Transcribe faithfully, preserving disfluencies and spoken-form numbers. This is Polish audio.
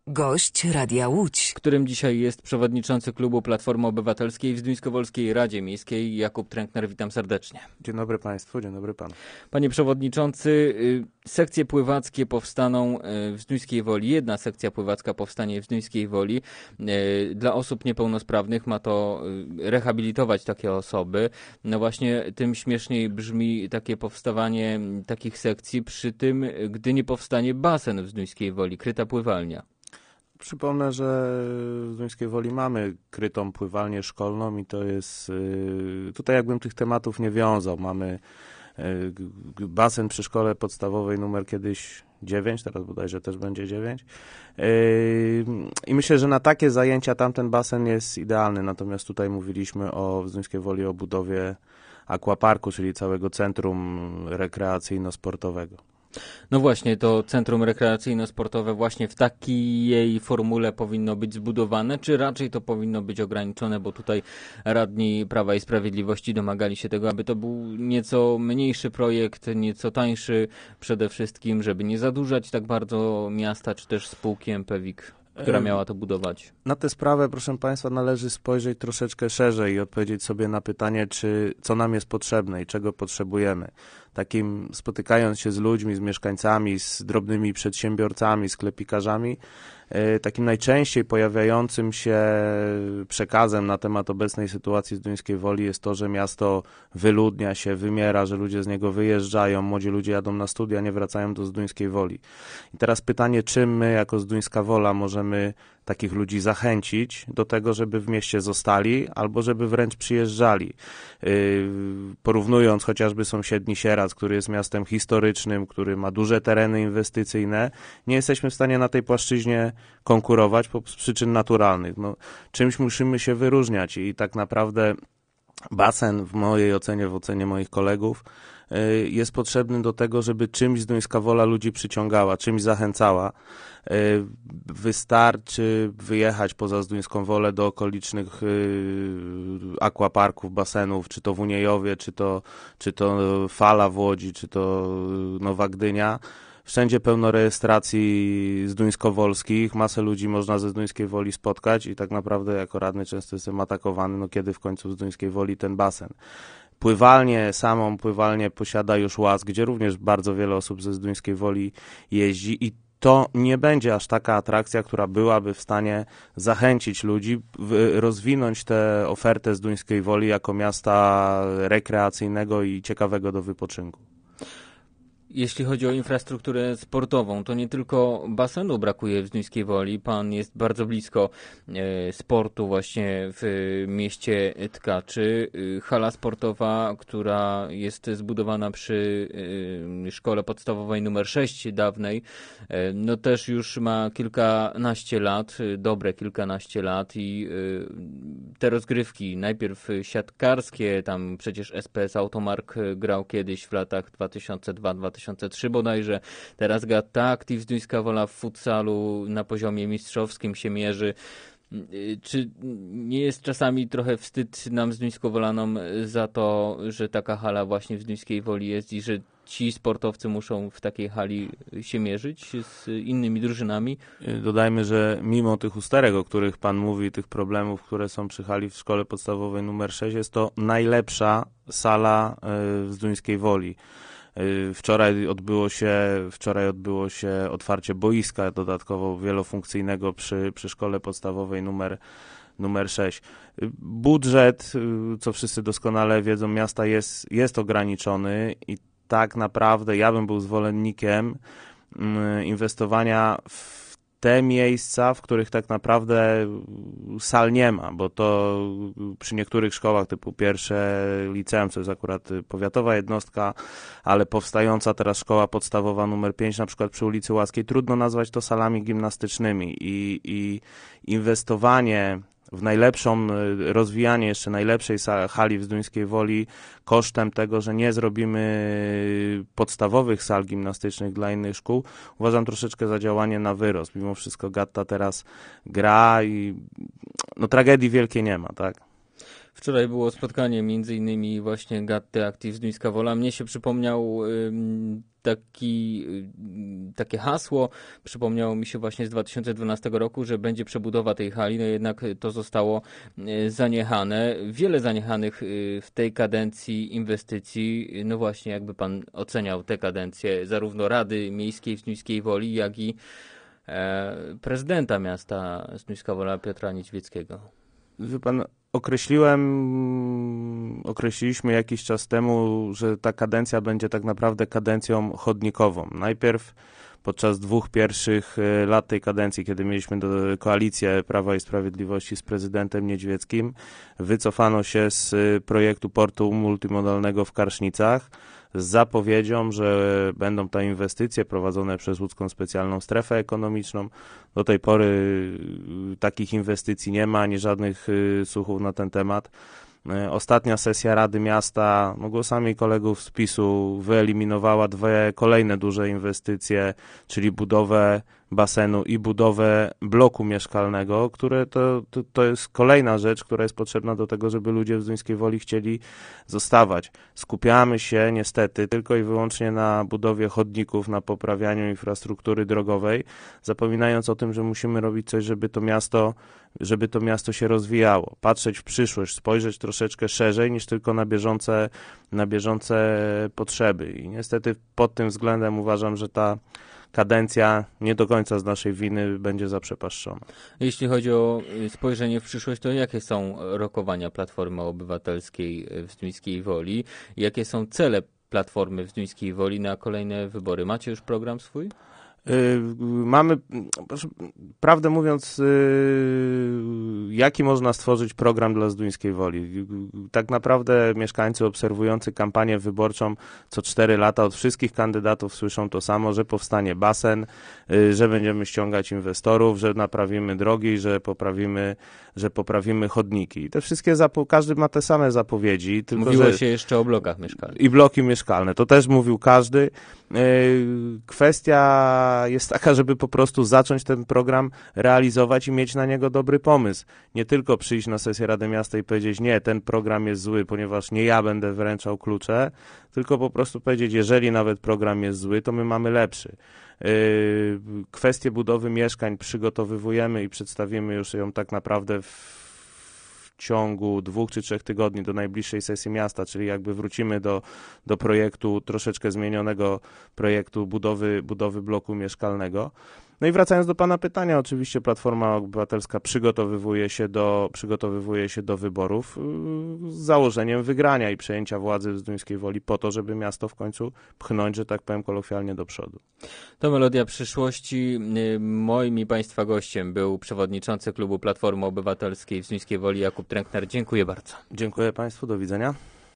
Gość Radia Łódź, którym dzisiaj jest przewodniczący klubu Platformy Obywatelskiej w Zduńskowolskiej Radzie Miejskiej Jakub Trękner. Witam serdecznie. Dzień dobry Państwu, dzień dobry Panu. Panie przewodniczący, sekcje pływackie powstaną w Zduńskiej Woli. Jedna sekcja pływacka powstanie w Zduńskiej Woli. Dla osób niepełnosprawnych ma to rehabilitować takie osoby. No właśnie tym śmieszniej brzmi takie powstawanie takich sekcji przy tym, gdy nie powstanie basen w Zduńskiej Woli, kryta pływalnia. Przypomnę, że w Zduńskiej Woli mamy krytą pływalnię szkolną i to jest, tutaj jakbym tych tematów nie wiązał. Mamy basen przy szkole podstawowej numer kiedyś dziewięć, teraz bodajże też będzie dziewięć. I myślę, że na takie zajęcia tamten basen jest idealny. Natomiast tutaj mówiliśmy o w Zduńskiej Woli o budowie aquaparku, czyli całego centrum rekreacyjno-sportowego. No właśnie, to centrum rekreacyjno-sportowe właśnie w takiej formule powinno być zbudowane, czy raczej to powinno być ograniczone, bo tutaj radni Prawa i Sprawiedliwości domagali się tego, aby to był nieco mniejszy projekt, nieco tańszy przede wszystkim, żeby nie zadłużać tak bardzo miasta, czy też spółki Empewik, która miała to budować. Na tę sprawę, proszę Państwa, należy spojrzeć troszeczkę szerzej i odpowiedzieć sobie na pytanie, czy co nam jest potrzebne i czego potrzebujemy. Takim spotykając się z ludźmi, z mieszkańcami, z drobnymi przedsiębiorcami, sklepikarzami, takim najczęściej pojawiającym się przekazem na temat obecnej sytuacji z Zduńskiej Woli jest to, że miasto wyludnia się, wymiera, że ludzie z niego wyjeżdżają, młodzi ludzie jadą na studia, nie wracają do Zduńskiej Woli. I teraz pytanie, czym my jako Zduńska Wola możemy takich ludzi zachęcić do tego, żeby w mieście zostali albo żeby wręcz przyjeżdżali. Porównując chociażby sąsiedni Sieradz, który jest miastem historycznym, który ma duże tereny inwestycyjne, nie jesteśmy w stanie na tej płaszczyźnie konkurować z przyczyn naturalnych. No, czymś musimy się wyróżniać i tak naprawdę basen w mojej ocenie, w ocenie moich kolegów jest potrzebny do tego, żeby czymś Zduńska Wola ludzi przyciągała, czymś zachęcała. Wystarczy wyjechać poza Zduńską Wolę do okolicznych aquaparków, basenów, czy to w Uniejowie, czy to, czy to Fala w Łodzi, czy to Nowa Gdynia. Wszędzie pełno rejestracji zduńskowolskich, masę ludzi można ze Zduńskiej Woli spotkać i tak naprawdę jako radny często jestem atakowany, no kiedy w końcu w Zduńskiej Woli ten basen. Pływalnię, samą pływalnię posiada już Łaz, gdzie również bardzo wiele osób ze Zduńskiej Woli jeździ i to nie będzie aż taka atrakcja, która byłaby w stanie zachęcić ludzi, rozwinąć tę ofertę Zduńskiej Woli jako miasta rekreacyjnego i ciekawego do wypoczynku. Jeśli chodzi o infrastrukturę sportową, to nie tylko basenu brakuje w Zduńskiej Woli. Pan jest bardzo blisko e, sportu właśnie w mieście Tkaczy. Hala sportowa, która jest zbudowana przy e, szkole podstawowej numer sześć dawnej, e, no też już ma kilkanaście lat, dobre kilkanaście lat i e, te rozgrywki, najpierw siatkarskie, tam przecież S P S Automark grał kiedyś w latach dwa tysiące drugi do dwa tysiące trzeciego bodajże. Teraz Gatta Active Zduńska Wola w futsalu na poziomie mistrzowskim się mierzy. Czy nie jest czasami trochę wstyd nam Zduńskowolanom za to, że taka hala właśnie w Zduńskiej Woli jest i że ci sportowcy muszą w takiej hali się mierzyć z innymi drużynami? Dodajmy, że mimo tych usterek, o których Pan mówi, tych problemów, które są przy hali w szkole podstawowej numer sześć, jest to najlepsza sala w Zduńskiej Woli. Wczoraj odbyło się, wczoraj odbyło się otwarcie boiska dodatkowo wielofunkcyjnego przy, przy szkole podstawowej numer, numer sześć. Budżet, co wszyscy doskonale wiedzą, miasta jest, jest ograniczony i tak naprawdę ja bym był zwolennikiem inwestowania w te miejsca, w których tak naprawdę sal nie ma, bo to przy niektórych szkołach typu pierwsze liceum, co jest akurat powiatowa jednostka, ale powstająca teraz szkoła podstawowa numer pięć, na przykład przy ulicy Łaskiej, trudno nazwać to salami gimnastycznymi i, i inwestowanie w najlepszą, rozwijanie jeszcze najlepszej hali w Zduńskiej Woli kosztem tego, że nie zrobimy podstawowych sal gimnastycznych dla innych szkół, uważam troszeczkę za działanie na wyrost. Mimo wszystko Gatta teraz gra i no tragedii wielkiej nie ma, tak? Wczoraj było spotkanie między innymi właśnie Gatty Active Zduńska Wola. Mnie się przypomniał taki, takie hasło, przypomniało mi się właśnie z dwa tysiące dwunastego roku, że będzie przebudowa tej hali, no jednak to zostało zaniechane. Wiele zaniechanych w tej kadencji inwestycji. No właśnie, jakby pan oceniał tę kadencję zarówno Rady Miejskiej w Zduńskiej Woli, jak i prezydenta miasta Zduńska Wola Piotra Niedźwieckiego. Wie pan, określiłem, określiliśmy jakiś czas temu, że ta kadencja będzie tak naprawdę kadencją chodnikową. Najpierw podczas dwóch pierwszych lat tej kadencji, kiedy mieliśmy do, koalicję Prawa i Sprawiedliwości z prezydentem Niedźwieckim, wycofano się z projektu portu multimodalnego w Karsznicach z zapowiedzią, że będą te inwestycje prowadzone przez Łódzką Specjalną Strefę Ekonomiczną. Do tej pory takich inwestycji nie ma, ani żadnych słuchów na ten temat. Ostatnia sesja Rady Miasta no głosami kolegów z PiSu wyeliminowała dwie kolejne duże inwestycje, czyli budowę basenu i budowę bloku mieszkalnego, które to, to, to jest kolejna rzecz, która jest potrzebna do tego, żeby ludzie w Zduńskiej Woli chcieli zostawać. Skupiamy się niestety tylko i wyłącznie na budowie chodników, na poprawianiu infrastruktury drogowej, zapominając o tym, że musimy robić coś, żeby to miasto, żeby to miasto się rozwijało, patrzeć w przyszłość, spojrzeć troszeczkę szerzej niż tylko na bieżące, na bieżące potrzeby. I niestety pod tym względem uważam, że ta kadencja nie do końca z naszej winy będzie zaprzepaszczona. Jeśli chodzi o spojrzenie w przyszłość, to jakie są rokowania Platformy Obywatelskiej w Zduńskiej Woli? Jakie są cele Platformy w Zduńskiej Woli na kolejne wybory? Macie już program swój? Mamy, prawdę mówiąc, jaki można stworzyć program dla Zduńskiej Woli? Tak naprawdę mieszkańcy obserwujący kampanię wyborczą co cztery lata od wszystkich kandydatów słyszą to samo, że powstanie basen, że będziemy ściągać inwestorów, że naprawimy drogi, że poprawimy, że poprawimy chodniki. I te wszystkie, zapo- każdy ma te same zapowiedzi. Tylko Mówiło że... się jeszcze o blokach mieszkalnych. I bloki mieszkalne, to też mówił każdy. Kwestia jest taka, żeby po prostu zacząć ten program realizować i mieć na niego dobry pomysł. Nie tylko przyjść na sesję Rady Miasta i powiedzieć, nie, ten program jest zły, ponieważ nie ja będę wręczał klucze, tylko po prostu powiedzieć, jeżeli nawet program jest zły, to my mamy lepszy. Kwestię budowy mieszkań przygotowywujemy i przedstawimy już ją tak naprawdę w w ciągu dwóch czy trzech tygodni do najbliższej sesji miasta, czyli jakby wrócimy do, do projektu, troszeczkę zmienionego projektu budowy, budowy bloku mieszkalnego. No i wracając do pana pytania, oczywiście Platforma Obywatelska przygotowywuje się do, przygotowywuje się do wyborów z założeniem wygrania i przejęcia władzy w Zduńskiej Woli po to, żeby miasto w końcu pchnąć, że tak powiem kolokwialnie, do przodu. To Melodia Przyszłości. Moim i państwa gościem był przewodniczący klubu Platformy Obywatelskiej w Zduńskiej Woli Jakub Trękner. Dziękuję bardzo. Dziękuję państwu, do widzenia.